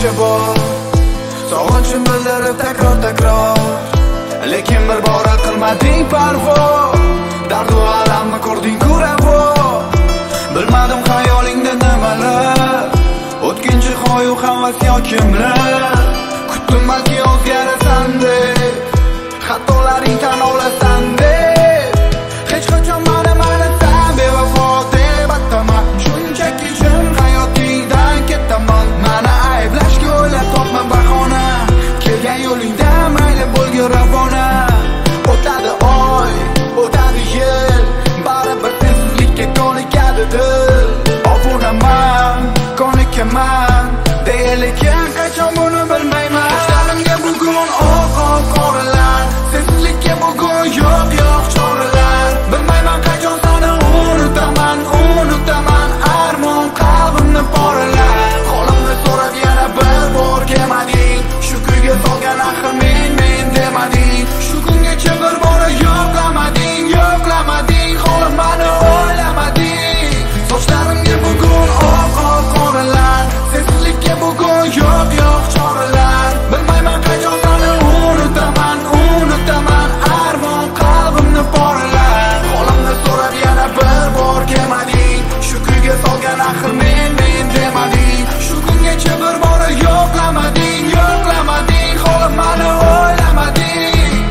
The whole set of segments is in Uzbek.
o'tmishi bor, sog'inchim bildirib takror lekin bir bora qilmading parvo. Dardu alamni ko'rding-ku ravo, bilmadim xayolingda nimalar, o'tkinchi xoyu havas yokimlar. Kutdim balki o'zgarasan deb, xatolaring tan olasan deb, hech qachon mani san bevafo deb atama. Shunchaki jim hayotingdan ketaman, mani ayblashga o'ylab topma bahona. Kelgan yo'lingda mayli bo'lgin ravona. O'tadi oy, o'tadi yil, baribir tezlikka ko'nikadi dil. Obunaman, ko'nikaman deya lekin qachon buni bilmayman. Sochlarimga bugun oq qoralar, sezlikka bugun yo'q choralar. Bilmayman qachon seni unutaman, armon qalbimni poralar. Qo'limni so'rab yana bir bor kelmading, shu kuyga solgan axir men demading. Shu kungacha bir bora yo'qlamading, holim mani o'ylamading. Sochlarimga bugun oq qoralar, sezlikka bugun yo'q choralar. Bilmayman qachon seni unutaman, armon qalbimni poralar. Qo'limni so'rab yana bir bor kelmading, shu kuyga solgan axir men demading. Shu kungacha bir bora yo'qlamading, holim mani o'ylamading.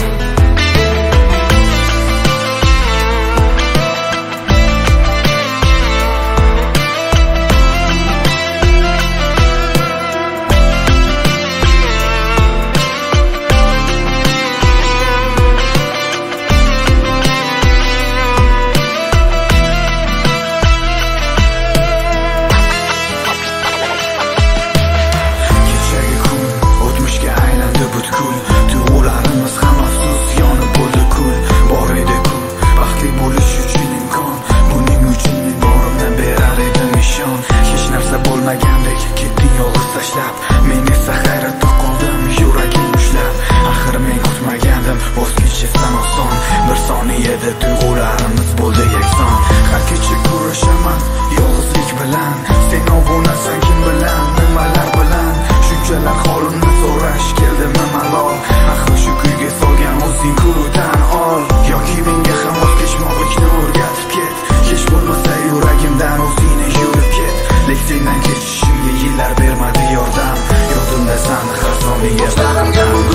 Tuyg'ularimiz bo'ldi yakson. Har kecha kurashaman yolg'izlik bilan, sen obunasan kim bilan, nimalar bilan. Shunchalar holimni so'rash keldimi malol. Axir shu kuyga solgan o'zing-ku tan ol, yoki menga ham voz kechmoqlikni o'rgatib ket. Hech bo'lmasa yuragimdan o'zingni yurib ket. Lek sendan kechishimga yillar bermadi yordam, yodimdasan har soniya.